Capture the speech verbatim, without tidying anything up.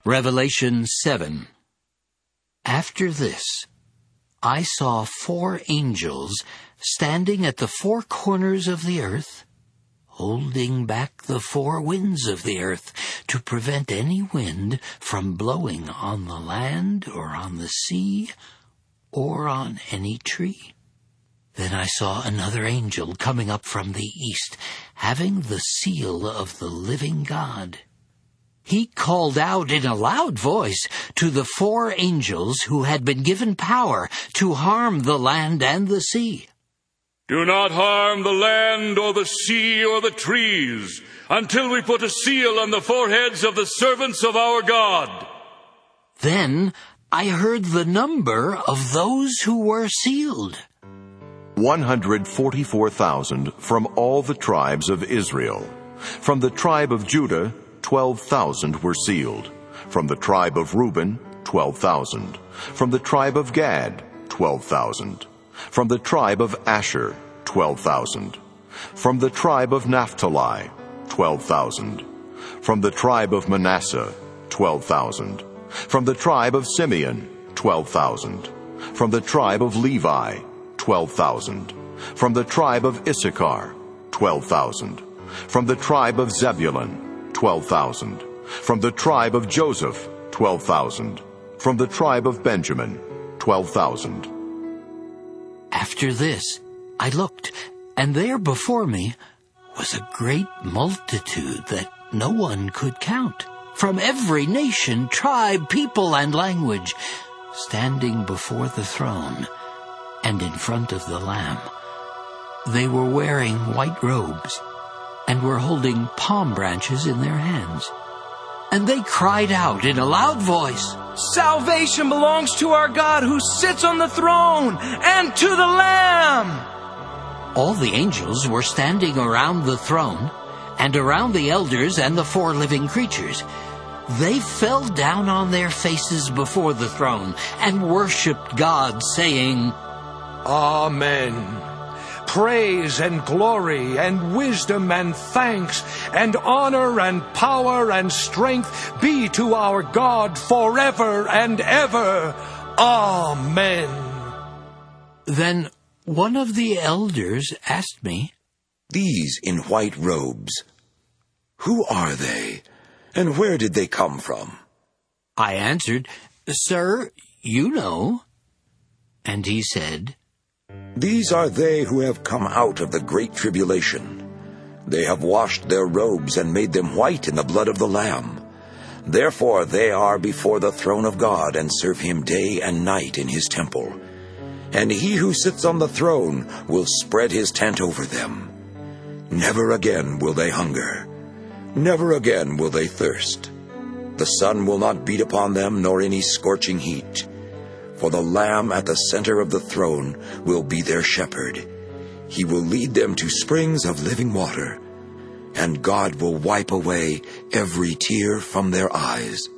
Revelation seven. After this, I saw four angels standing at the four corners of the earth, holding back the four winds of the earth to prevent any wind from blowing on the land or on the sea or on any tree. Then I saw another angel coming up from the east, having the seal of the living God. He called out in a loud voice to the four angels who had been given power to harm the land and the sea. Do not harm the land or the sea or the trees until we put a seal on the foreheads of the servants of our God. Then I heard the number of those who were sealed. one hundred forty-four thousand from all the tribes of Israel. From the tribe of Judah, twelve thousand were sealed. From the tribe of Reuben, twelve thousand. From the tribe of Gad, twelve thousand. From the tribe of Asher, twelve thousand. From the tribe of Naphtali, twelve thousand. From the tribe of Manasseh, twelve thousand. From the tribe of Simeon, twelve thousand. From the tribe of Levi, twelve thousand. From the tribe of Issachar, twelve thousand. From the tribe of Zebulun, twelve thousand. From the tribe of Joseph, twelve thousand. From the tribe of Benjamin, twelve thousand. After this, I looked, and there before me was a great multitude that no one could count, from every nation, tribe, people, and language, standing before the throne and in front of the Lamb. They were wearing white robes and were holding palm branches in their hands. And they cried out in a loud voice, "Salvation belongs to our God who sits on the throne and to the Lamb!" All the angels were standing around the throne and around the elders and the four living creatures. They fell down on their faces before the throne and worshipped God, saying, Amen. Praise and glory and wisdom and thanks and honor and power and strength be to our God forever and ever. Amen. Then one of the elders asked me, "These in white robes, who are they, and where did they come from?" I answered, "Sir, you know." And he said, "These are they who have come out of the great tribulation. They have washed their robes and made them white in the blood of the Lamb. Therefore they are before the throne of God and serve him day and night in his temple. And he who sits on the throne will spread his tent over them. Never again will they hunger. Never again will they thirst. The sun will not beat upon them, nor any scorching heat. For the Lamb at the center of the throne will be their shepherd. He will lead them to springs of living water, and God will wipe away every tear from their eyes.